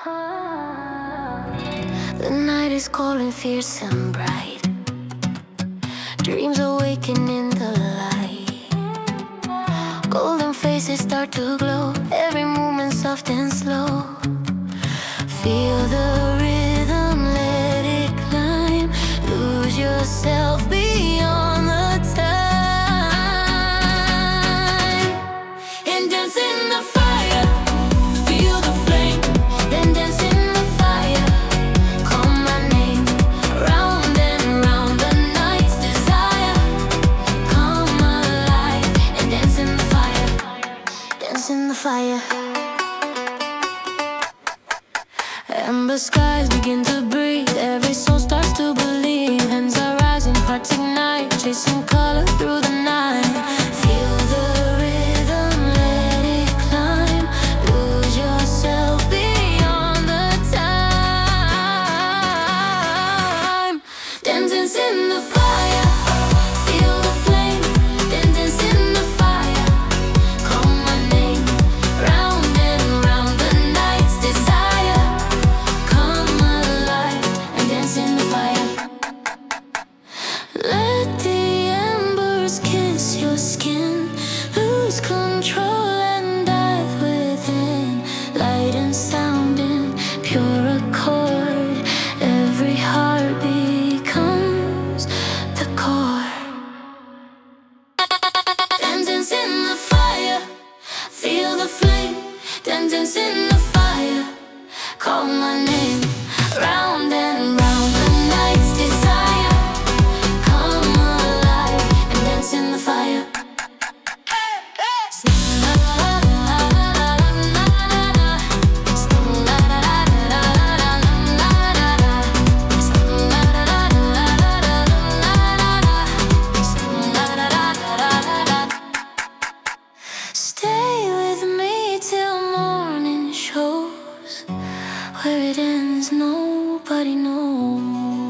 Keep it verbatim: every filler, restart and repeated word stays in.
The night is cold and fierce and bright. Dreams awaken in the light. Golden faces start to glow. Every movement soft and slow. Feel the rhythm, let it climb. Lose yourself beyond the time. And dance in the fire. Feel the flame. Then dance in the fire. Call my name. Round and round the night's desire. Come alive and dance in the fire. Dance in the fire. Amber skies begin to breathe. Every soul starts to believe. Hands are rising, hearts ignite. Chasing color through the night. Feel the rhythm, let it climb. Lose yourself beyond the time. Then dance in the fire. Feel the flame. Then dance in the fire. Call my name. Round and round the night's desire. Come alive and dance in the fire. Let the embers kiss your skin. Lose control and dive within. Light and sound in pure accord. Every heart becomes the core. Then dance in the fire. Feel the flame. Then dance in the fire. Call my name. Round and round the night's desire. Come alive and dance in the fire. Stay with me till morning shows. Where it ends, nobody knows.